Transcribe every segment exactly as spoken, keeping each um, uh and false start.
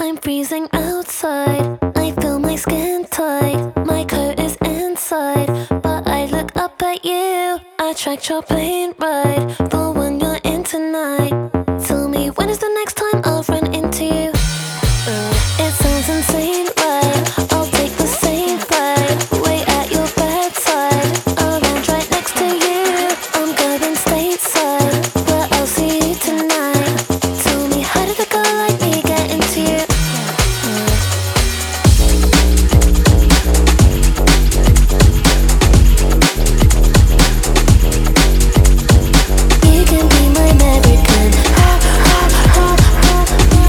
I'm freezing outside, I feel my skin tight. My coat is inside, but I look up at you. I tracked your plane ride, the one you're in tonight. Tell me, when is the next time I'll run into you? Uh, it sounds insane, right? I'll take the same flight, wait at your bedside. I'll land right next to you. I'm going stateside, but I'll see you tonight. Tell me, how did a girl like me get into you? You can be my American. Ha, ha, ha, ha.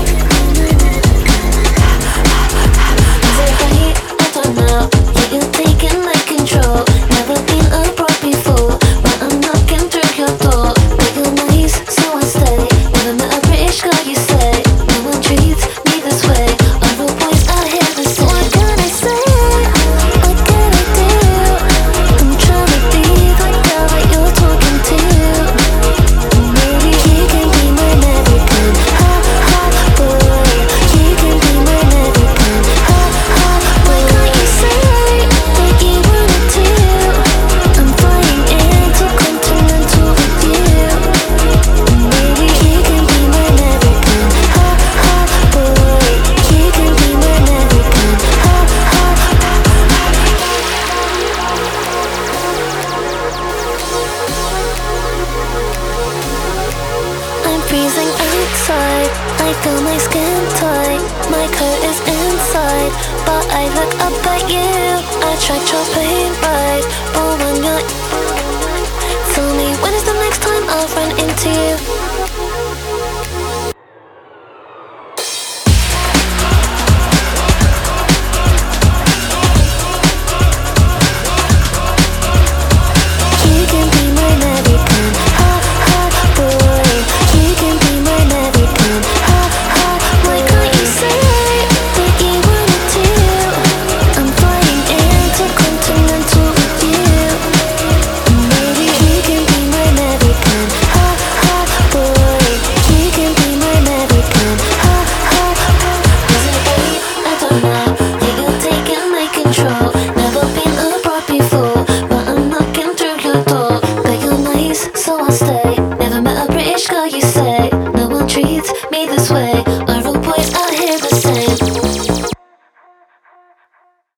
Is it right? I don't know. Yeah, you're taking my control. Never been abroad before, but I'm knocking through your door. But you're nice, so I stay. Never met a British girl, you say. No one treats me this way. Other boys out here the same. What can I say? What can I do? I'm trying to be that girl that you're talking to. Maybe you can be my American. Ha, ha, boy. You can be my American. Ha, ha, why can't you say that you wanted to? I'm flying intercontinental with you. Maybe you can be my American. Ha, ha, boy. You can be my American. Ha, ha. I'm freezing outside, I feel my skin tight. My coat is inside, but I look up at you. I tracked your plane ride, but when you're... Tell me, when is the next time I'll run into you?